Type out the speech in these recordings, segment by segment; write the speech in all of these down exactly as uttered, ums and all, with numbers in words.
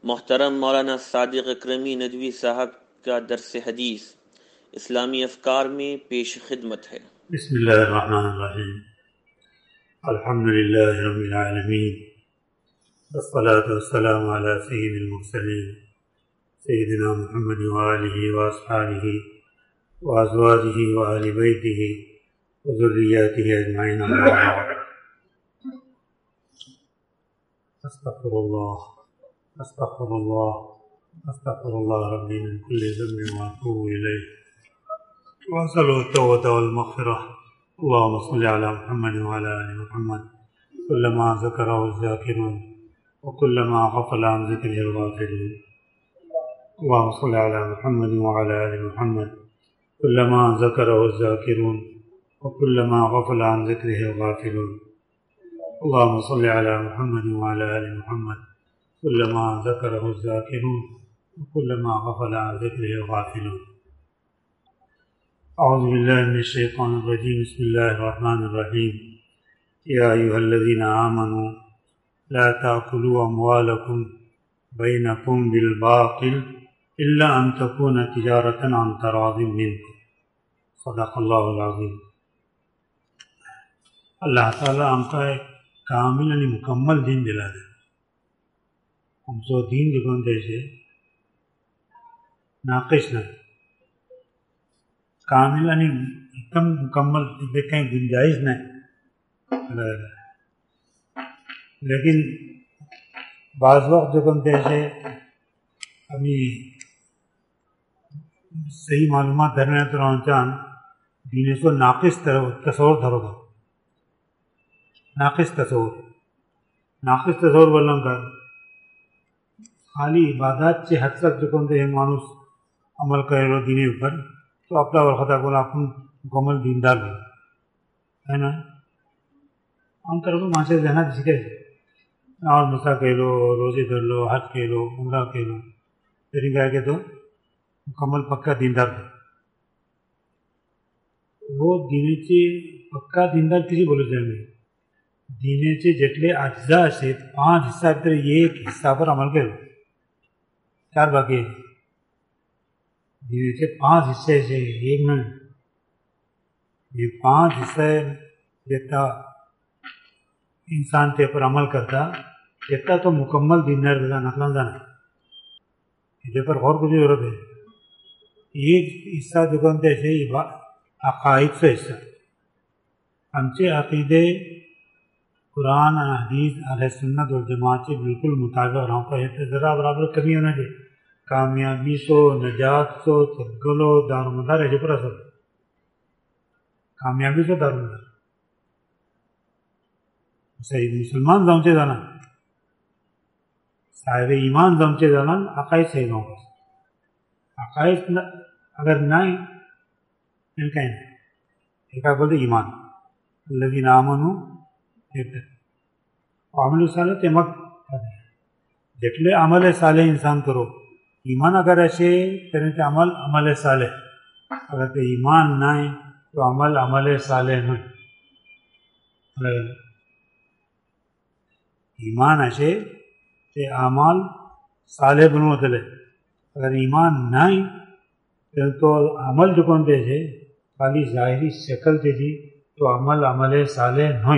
محترم مولانا صادق اکرمی ندوی صاحب کا درس حدیث اسلامی افکار میں پیش خدمت ہے۔ بسم اللہ الرحمن الرحیم، الحمد للہ رب العالمین، والصلاة والسلام علی سید المرسلین سیدنا محمد وآلہ واصحابہ وازواجہ وآل بیتہ وذریاتہ اجمعین اما بعد۔ استغفر اللہ استغفر اللہ استغفر اللہ ربی من کل ذنب واتوب الیہ واسألہ التوبة والمغفرة۔ اللهم صل على محمد وعلى آل محمد كلما ذكره الذاكرون وكلما غفل عن ذكره الغافلون۔ اللهم صل على محمد وعلى آل محمد كلما ذكره الذاكرون وكلما غفل عن ذكره الغافلون۔ اللهم صل على محمد وعلى آل محمد كلما ذكره الذاكرون وكلما غفل عن ذكره الغافلون۔ اعوذ باللہ من الشیطان الرجیم، بسم اللہ الرحمن الرحیم۔ یا ایہا الذین آمنوا لا تأکلوا اموالکم بینکم بالباطل الا ان تکون تجارۃ عن تراض منکم، صدق اللہ العظیم۔ اللہ تعالیٰ ہم کا ایک کامل یعنی مکمل دین دلا دے۔ ہم سو دین جکن دے سے ناقص نہ کامل یعنی ایک دم مکمل دے کہیں گنجائش نہیں، لیکن بعض وقت جکن دے سے ابھی صحیح معلومات دھرنے تو رہنچان دین سو ناقص تصور دھرو گا، ناقص تصور ناقص تصور بولوں کا خالی عبادات سے حد تک جو کون دے مانوس عمل کرے رو دینے اوپر تو اپنا ورخطہ کو اپن مکمل دیندار بھی ہے نا۔ عام طور پر مانچے رہنا جس کے اور مسا کہہ لو، روزے دھر لو، حج کہہ لو، عمرہ کہہ لو، پھر کہہ کے تو مکمل پکا دیندار بھی وہ دینے سے پکا دیندار کسی بولے جائیں گے دینے سے جتنے اجزاء سے پانچ حصہ پھر یہ ایک حصہ پر عمل کرو، چار باقی دینے سے پانچ حصے سے ایک میں یہ پانچ حصے جتنا انسان تے پر عمل کرتا جتنا تو مکمل دیندار بلا نقلان جانا یہ پر غور کو جو ضرورت ہے۔ ایک حصہ جو کہتے سے عقائد سے حصہ ہم سے عقیدے قرآن حدیث اہل سنت والجماعت سے بالکل مطابق رہوں کا ہے، ذرا برابر کمی ہونا چاہیے، کامیابی سو نجات سو تگلو دار مدار ہے جو پر اثر کامیابی سو دار مدار صحیح مسلمان زمچے جانا صاحب ایمان زمچے جانا عقائد صحیح نہ ہوگا، عقائد اگر نہ پھر کہیں ایک آپ بولتے ایمان الذین آمنوا عمل صالح تمک جتلے عمل صالح انسان کرو ایمان اگر ایسے کریں تو عمل عمل صالح، اگر تو ایمان نہ ہے تو عمل عمل صالح نہیں۔ ایمان ایسے کہ اعمال صالح بنو چلے، اگر ایمان نہ ہے تو عمل جو کون دے سے خالی ظاہری شکل دے دی تو عمل عمل صالح نہیں۔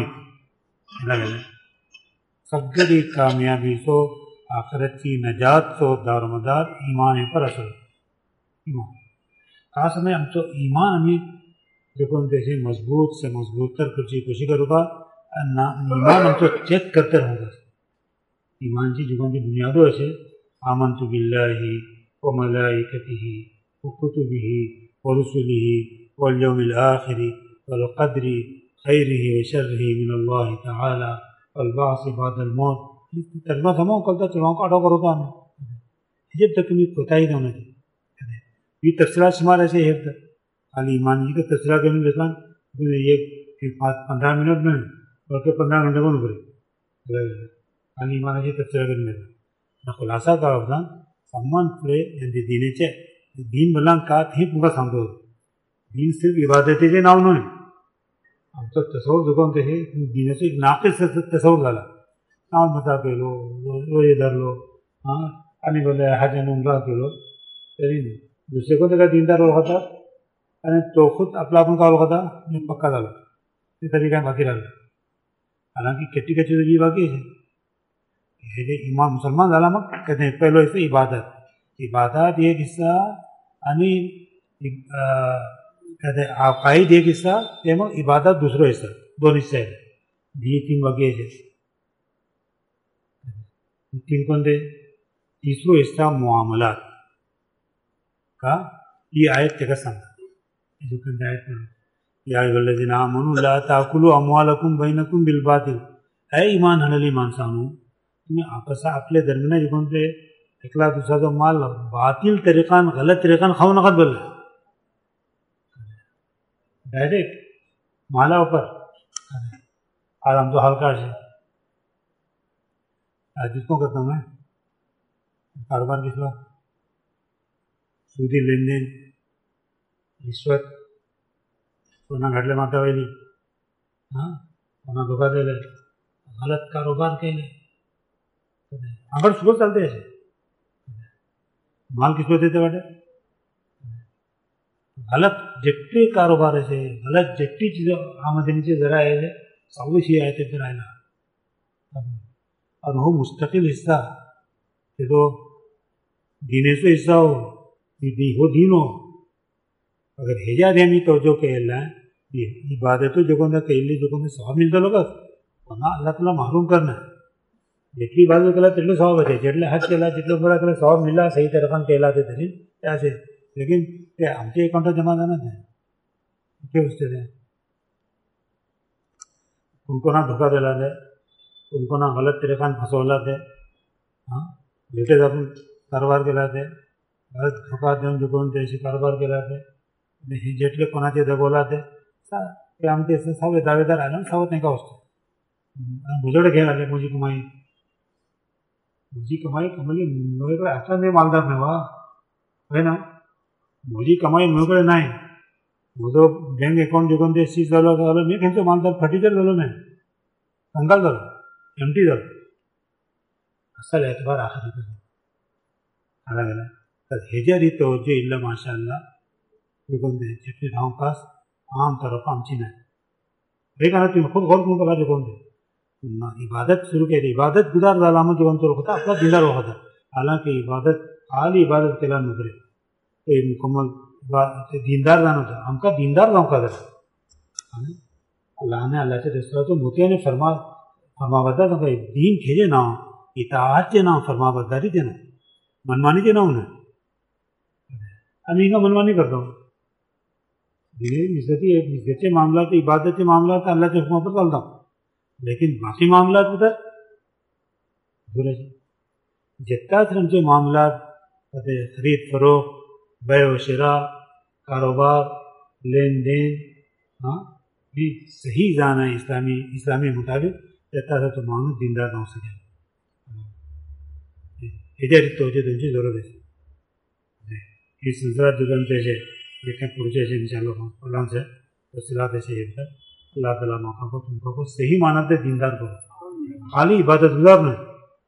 سگری کامیابی سو آخرت کی نجات سو دار مدار ایمان پر اثر ایمان خاص میں ہم تو ایمان ہمیں جو کون سے مضبوط سے مضبوط تر کرچی کوشش کروں گا، ایمان ہم تو چیک کرتے رہوں گا۔ ایمان کی جو کون سی بنیادوں ایسے آمنت باللہ و ملائکتہ و کتبہ و رسلہ والیوم الآخر والقدر خیرہ و شرہ من اللہ تعالی والبعث بعد الموت۔ ترجمہ سماؤں کلتا چلواؤں کا اٹھا کرو ہمیں جب تک میں کوتاہی نہ ہونا چاہیے۔ یہ تفصیلات شمار ایسے ہے خالی ایمان جی کا تفصیلات کرنے دیکھا یہ پندرہ منٹ میں بلکہ پندرہ گھنٹے کو نکلے خالی ایمان ایسی تفصیلات کرنے دیکھا نہ خلاصہ کا ہوتا سمان پڑے دینے چاہے دین بلان کا تھی پورا سمجھو دین صرف عبادتی سے نام نہیں ہم تو تصور دکان تھے دین سے ناقص تصور ڈالا نام بتا کے لو روزے دھر لو ہاں आणि बोले हाजी उमरा केलो तरी दुसरे कोणते काय दिनदार ओळखतात आणि तो खुद आपला आपण का ओळखता मी पक्का झालो ते तरी काय बाकी राहिलं. हालांकि केटी केटी तुझी बाकी है हे जे इमाम मुसलमान झाला मग कहते हैं पहिलो हिस्सा इबादत. इबादत एक हिस्सा आणि कहते हैं अकाईद एक हिस्सा ते मग इबादत दुसरो हिस्सा दोन हिस्से आहेत. ही तीन बाकी आहे तीन कोणते. तिसरो हिस्सा मुआमलात का ही आयत त्याला सांगतात. आयत या अय्युहल्लज़ीना आमनू ला ताकुलू अमवालकुम बैनकुम बिल बातिल. है ईमान आणलेली माणसांनो तुम्ही आपसा आपल्या दरम्यान जे कोणते एकला दुसरा माल बातिल तरीकान गलत तरीकान खाऊ नका बोलला डायरेक्ट माला ऊपर. आज आमचा हल्का है आज जिसको करता हूँ मैं कारोबार किसका सूदी लेन देन रिश्वत कोणा घडले माता वैली हां कोणा धोका दिले गलत कारोबार केले आगर सुबह चलते ऐसे माल किसको देते वाटे गलत जेट्टी कारोबार ऐसे गलत जेट्टी चीज़ आमदनीचे जरा है सवशी आहे ते राहिला और वो मुस्तकिल हिस्सा ते तो दीनेचो हिस्सा हो दी हो दीन हो अगर हेजा दे आम्ही तवज्जो केला इबादतो जो कोणता केली जो कोणता सवाब मिळतो लोक पुन्हा अल्लाह तुला मारून करणार जेटली इबादत केला तेटलो सवाब आहे जेटले हज केला जितलो बरा केला सवाब मिळला सही तरीकान केला ते तरी ते असे लेकिन ते आमच्या अकाउंटात जमा जाणार नाही ते उसते उनको ना धोखा दिला दे उनको ना गलत तरीकान फसवला दे हां लेटेच आपण कारभार केला ते गलत धोका देऊन जुकवून त्याशी कारभार केला ते हे जेटले कोणाचे दबवला ते ते आमचे सावे दावेदार आले सावत नाही का असतो भुजड घेऊन आले मुझी कमाई मुझी कमाई कमली मुळेकडे आता मी मालदार नाही वा है ना मुझी कमाई मुळेकडे नाही मुझो बँक अकाउंट जुकून ते सीज झालो झालं मी त्यांचं मालदार फटीचर झालो नाही कंगाल झालो एमटी झालो असा एतबार आखरी आला गेला तर हेज्या रीतो जे इल्ला माशा अल्लाह जुकून दे जेटली धावपास आम तरफ आमची नाही हे कारण तुम्ही खूप गौर करून बघा जुकून दे पुन्हा इबादत सुरू केली इबादत गुजार झाला मग जेवण तो होता आपला दिनदार होता हालांकि इबादत खाली इबादत केला नजरे ते मुकम्मल ते दीनदार जाणं होतं आमका दीनदार जाऊ का जरा अल्लाहने अल्लाहच्या रसुलाचं मोठ्याने फरमा फरमाबद्दल नका दीन खेजे नाव इताअतचे नाव फरमाबद्दारीचे नाव मनमानीचे नाव नाही आम्ही हिंगा मनमानी करतो मिसगती मिसगतचे मामलात इबादतचे मामलात अल्लाहच्या हुकमापर चालता लेकिन बाकी मामलात उधर जितना आमचे मामलात खरीद फरोख्त बै व शिरा कारोबार लेन देन हाँ भी सही जाना है इस्लामी इस्लामी मुताबिक त्याचा तो माणूस दीनदार राहू शकेल हेच्या तोचे तुमची जरूर आहे ही सिलसिला जुगन त्याचे लेकिन पुढचे ऐसे इंशाअल्लाह फलां से तो सिला ऐसे एकदम अल्लाह ताला मौका को तुमको को सही मानत दे दीनदार करो खाली इबादत गुजार नहीं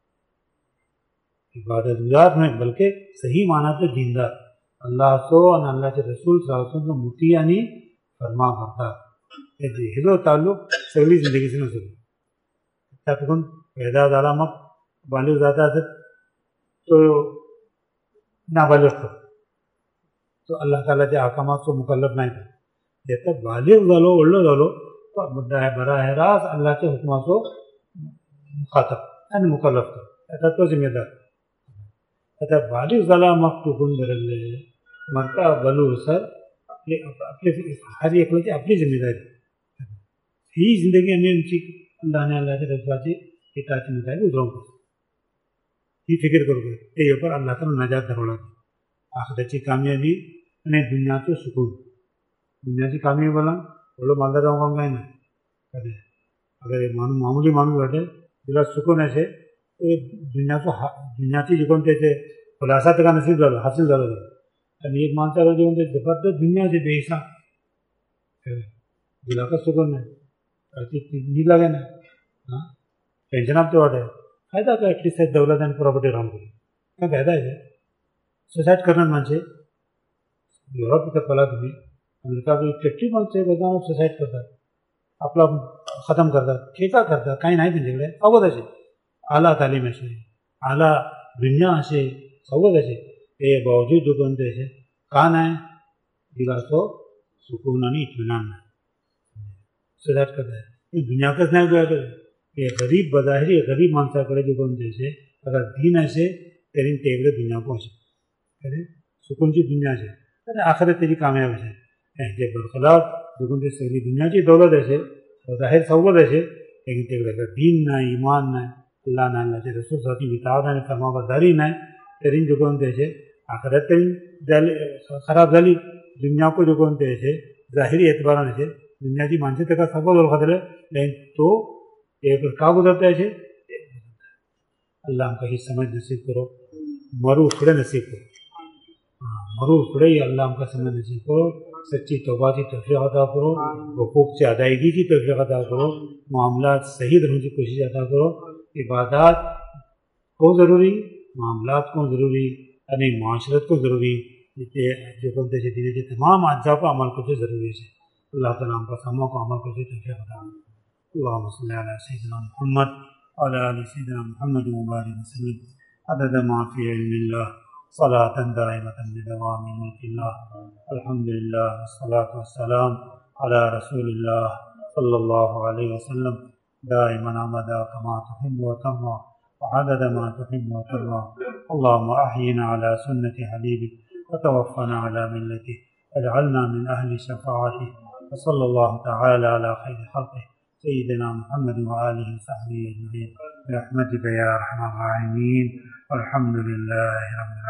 इबादत गुजार नहीं बल्कि सही मानत दे दीनदार अल्लाह सो और अल्लाह के रसूल सल्लल्लाहु मुती आणि फरमा करतात हे जो ताल्लुक सगळी जिंदगीचे नसतो त्यातून पैदा झाला मग बालिग जाता तो नाबालिग असतो तो अल्लाह तालाच्या अहकामाचो मुकल्लफ नाही तो जेता बालिग झालो ओळलो झालो तो बराह रास्त अल्लाहच्या हुकमाचो मुखातब आणि मुकल्लफ तो त्याचा तो जिम्मेदार आता बालिग झाला मग टुकून धरले मग का बलू सर आपले आपले हर एकल्याची आपली जिम्मेदारी ही जिंदगी आम्ही आमची अल्लाहने अल्लाहच्या रसूलाची इताअती मुताबिक उजळून करतो ही फिकीर करू ते येपर अल्लाह ताला नजात धरवला आखिरची कामयाबी आणि दुनियाचं सुकून दुनियाची कामयाबी बोला एवढं मालदार जाऊन काम काय नाही कधी अगर माणूस मामूली माणूस वाटे तिला सुकून असे ते दुनियाचं हा दुनियाची जी कोण त्याचे खुलासा त्याला नसीब झालं हासिल झालं आणि एक माणसाला जेवण ते जबरदस्त दुनियाचे बेहिसाब तिला का सुकून नाही नीट लागे ना हां टेन्शन आपते वाटे फायदा का ॲटलीस्ट दौलत आणि प्रॉपर्टी राहून करी کا پیدا ہے سوسائڈ کرنا من سے یورپ تک پلا تمہیں امریکہ کی فیکٹری من سے بگانا سوسائڈ کرتا आपला ख़तम करता ठेका करता काही नाही त्यांच्याकडे अवगत असे आला तालीम असे आला दुनिया असे अवगत असे ते बावजूद जो कोणते असे का नाही दिला तो सुकून आणि इत्मीनान नाही सुधार करता है दुनियाकच नाही गोळा करत हे गरीब बजाहिरी गरीब माणसाकडे जो कोणते असे अगर दीन असे तरी तेवढे दुनिया को असे अरे सुकूनची दुनिया असे अरे आखिरत तेरी कामयाब असे जे बरखलाफ जो कोणते सगळी दुनियाची दौलत असे ظاهر सवलत असे लेकिन तेवढे दीन नाही इमान नाही अल्लाह नाही अल्लाहचे रसूल साठी वितावत आणि फर्माबरदारी नाही तरी जो कोणते असे आखिरत तरी झाली खराब झाली दुनिया को जो कोणते असे ظاهری एतबाराने असे दुनियाची माणसे त्याला सगळं ओळखत आलं लेकिन तो एक का गुजरता असे अल्लाह हमको ही समझ नसीब करो मरू उखड़े नसीब करो हाँ मरू उखड़े ही अल्लाह हमका समझ नसीब करो सच्ची तौबा की तौफीक अता करो हुकूक से अदायगी की तौफीक अता करो मामलात सही रहने की कोशिश अता करो इबादत को ज़रूरी मामलात को ज़रूरी यानी माशरत को ज़रूरी जो बोलते हैं दिन के तमाम अज्जा को अमल करते ज़रूरी है अल्लाह ताला हम समों को अमल करते तौफीक अता करो अल्लाहुम्मा सल्लि अला सय्यिदिना मुहम्मद व अला आलि सय्यिदिना मुहम्मद व बारिक वसल्लम अदद मा फी इल्मिल्लाह صلاة دائمة بدوام ملك الله الحمد لله والصلاة والسلام على رسول الله صلى الله عليه وسلم دائما أبدا كما تحب وترضى وعدد ما تحب وترضى اللهم أحينا على سنة حبيبك وتوفنا على ملته واجعلنا من أهل شفاعته وصلى الله تعالى على خير خلقه سيدنا محمد وآله وصحبه أجمعين برحمتك يا أرحم الراحمين والحمد لله رب العالمين.